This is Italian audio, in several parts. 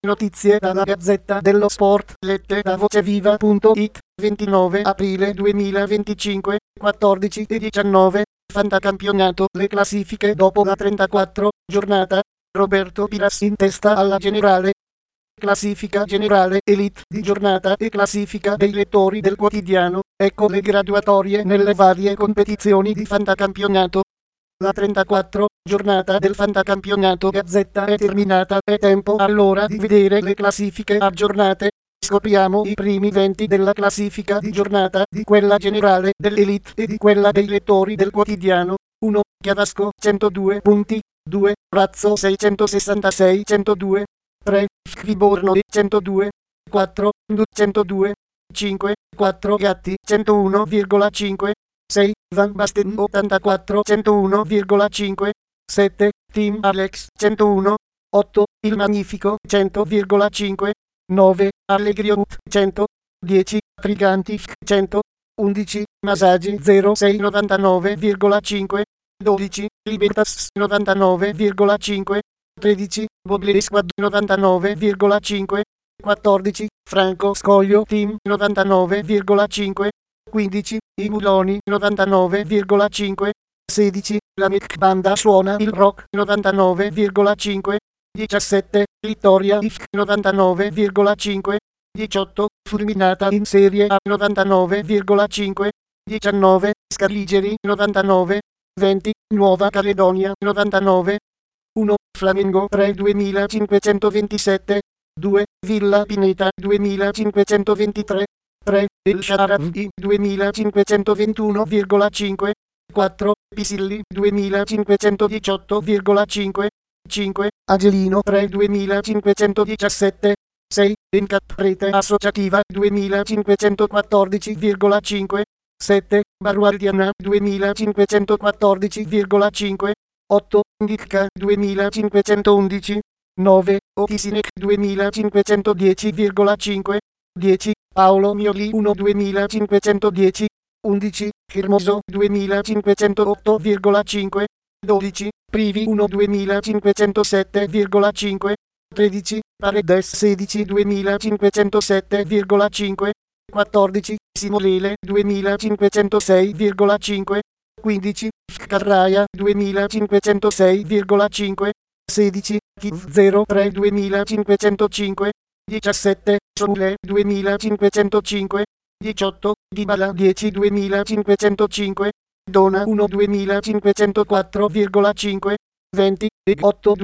Notizie dalla Gazzetta dello Sport, lette da voceviva.it, 29 aprile 2025, 14 e 19, Fantacampionato, le classifiche dopo la 34 giornata, Roberto Piras in testa alla generale. Classifica generale, elite di giornata e classifica dei lettori del quotidiano, ecco le graduatorie nelle varie competizioni di Fantacampionato. La 34 giornata del Fantacampionato Gazzetta è terminata, è tempo allora di vedere le classifiche aggiornate. Scopriamo i primi 20 della classifica di giornata, di quella generale, dell'elite e di quella dei lettori del quotidiano. 1. Chiavasco 102 punti, 2. Razzo 666 102, 3. Scriborno 102, 4. 102, 5. 4 Gatti 101,5, 6. Van Basten 84 101,5, 7. Team Alex 101, 8. Il Magnifico 100,5, 9. Allegrio 100, 10. Triganti 100, 11. Masaggi 0699,5, 12. Libertas 99,5, 13. Boble Squad 99,5, 14. Franco Scoglio Team 99,5, 15. I Muloni 99,5, 16. La Mec Banda suona il rock 99,5, 17. Vittoria IF 99,5, 18. Fulminata in Serie A 99,5, 19. Scaligeri 99, 20. Nuova Caledonia 99, 1. Flamengo 3 2527, 2. Villa Pineta 2523, 3. El Sharafi 2521,5, 4. Pisilli 2518,5, 5. Agelino 3 2517, 6. Rete Associativa 2514,5, 7. Baruardiana 2514,5, 8. Dicca 2511, 9. Otisinec 2510,5, 10. Paolo Mioli 1 2510, 11. Hermoso 2508,5, 12. Privi 1 2507,5, 13. Paredes 16 2507,5, 14. Simolele 2506,5, 15. Carraia 2506,5, 16. Kiv 03 2505, 17. Soule 2505, 18. Dybala 10 2505, Dona 1 2504,5, 20. E 8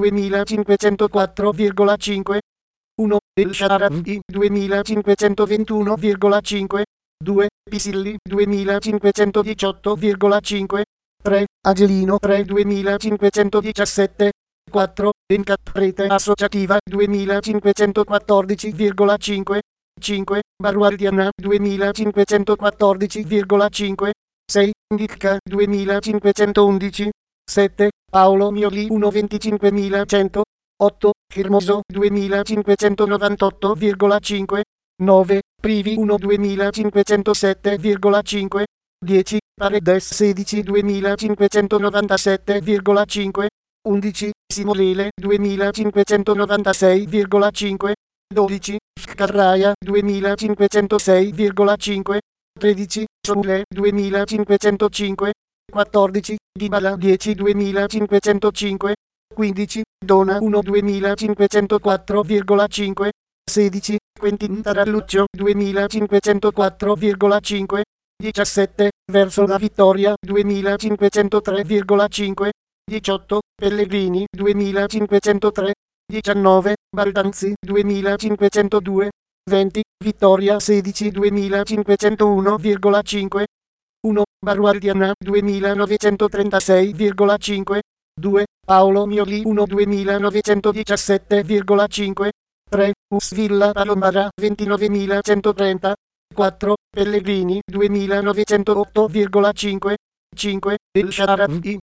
2504,5, 1. El Sharafi 2521,5, 2. Pisilli 2518,5, 3. Agelino 3 2517, 4. Rete Associativa 2514,5, 5. Baruardiana 2514,5, 6. Dicca 2511, 7. Paolo Mioli 1 8. Hermoso 2598,5, 9. Privi 1 2507,5, 10. Paredes 16 2597,5, 11. Simolele 2596,5, 12. Carraia 2506,5, 13. Soule 2505, 14. Dybala 10 2505, 15. Dona 1 2504,5, 16. Quentin Taralluccio 2504,5, 17. Verso la vittoria 2503,5, 18. Pellegrini 2503, 19. Baldanzi 2502, 20. Vittoria 16 2501,5, 1. Baruardiana 2936,5, 2. Paolo Mioli 1 2917,5, 3. Usvilla Palombara 29130, 4. Pellegrini 2908,5, 5. El Sharafi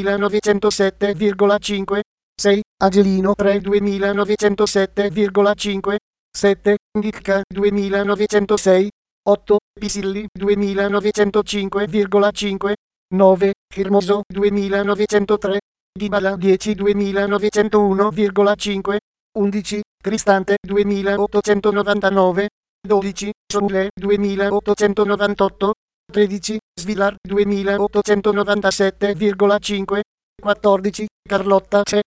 2907,5, 6. Agelino 3 2907,5, 7. Dicca 2906, 8. Pisilli 2905,5, 9. Hermoso 2903, Dybala 10 2901,5, 11. Cristante 2899, 12. Soule 2898, 13. Svilar 2897,5, 14. Carlotta C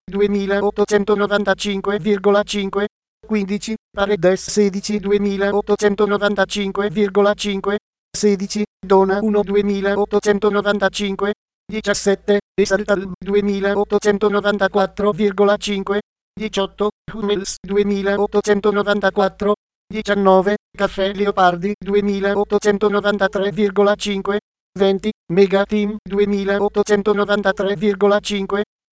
2895,5, 15. Paredes 16 2895,5, 16. Dona 1 2895, 17. Esaltal 2894,5, 18. Hummels 2894, 19. Caffè Leopardi 2893,5, 20. Mega Team 2893,5,